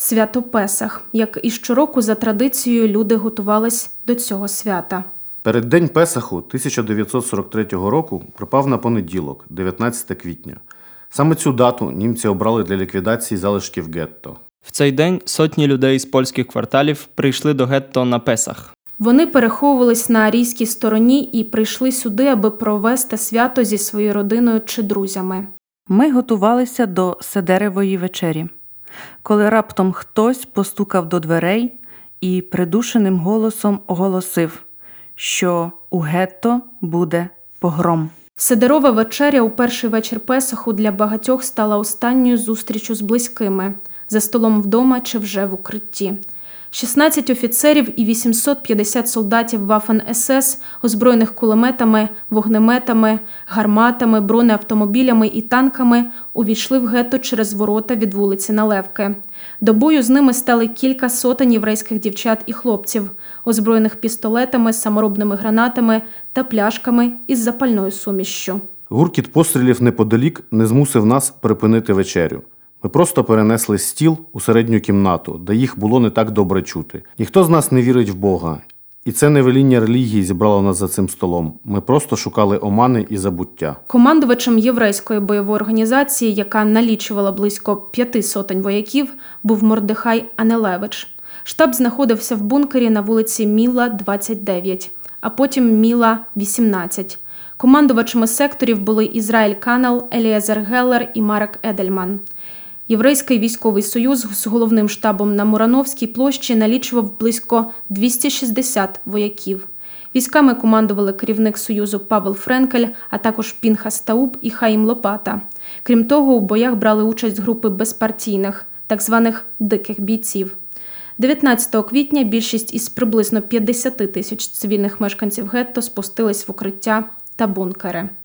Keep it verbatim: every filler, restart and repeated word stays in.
Свято Песах. Як і щороку, за традицією, люди готувались до цього свята. Переддень Песаху тисяча дев'ятсот сорок третього року припав на понеділок, дев'ятнадцяте квітня. Саме цю дату німці обрали для ліквідації залишків гетто. В цей день сотні людей з польських кварталів прийшли до гетто на Песах. Вони переховувались на арійській стороні і прийшли сюди, аби провести свято зі своєю родиною чи друзями. Ми готувалися до Седеревої вечері, коли раптом хтось постукав до дверей і придушеним голосом оголосив, що у гетто буде погром. Седерова вечеря у перший вечір Песаху для багатьох стала останньою зустрічю з близькими, за столом вдома чи вже в укритті. шістнадцять офіцерів і вісімсот п'ятдесят солдатів Waffen-ес ес, озброєних кулеметами, вогнеметами, гарматами, бронеавтомобілями і танками, увійшли в гетто через ворота від вулиці Налевки. До бою з ними стали кілька сотень єврейських дівчат і хлопців, озброєних пістолетами, саморобними гранатами та пляшками із запальною сумішшю. Гуркіт пострілів неподалік не змусив нас припинити вечерю. Ми просто перенесли стіл у середню кімнату, де їх було не так добре чути. Ніхто з нас не вірить в Бога. І це не веління релігії зібрало нас за цим столом. Ми просто шукали омани і забуття. Командувачем єврейської бойової організації, яка налічувала близько п'яти сотень вояків, був Мордехай Анелевич. Штаб знаходився в бункері на вулиці Міла, двадцять дев'ять, а потім Міла, вісімнадцять. Командувачами секторів були Ізраїль Канал, Елієзер Геллер і Марек Едельман. Єврейський військовий союз з головним штабом на Мурановській площі налічував близько двісті шістдесят вояків. Військами командували керівник союзу Павел Френкель, а також Пінхас Тауб і Хаїм Лопата. Крім того, у боях брали участь групи безпартійних, так званих «диких бійців». дев'ятнадцятого квітня більшість із приблизно п'ятдесят тисяч цивільних мешканців гетто спустились в укриття та бункери.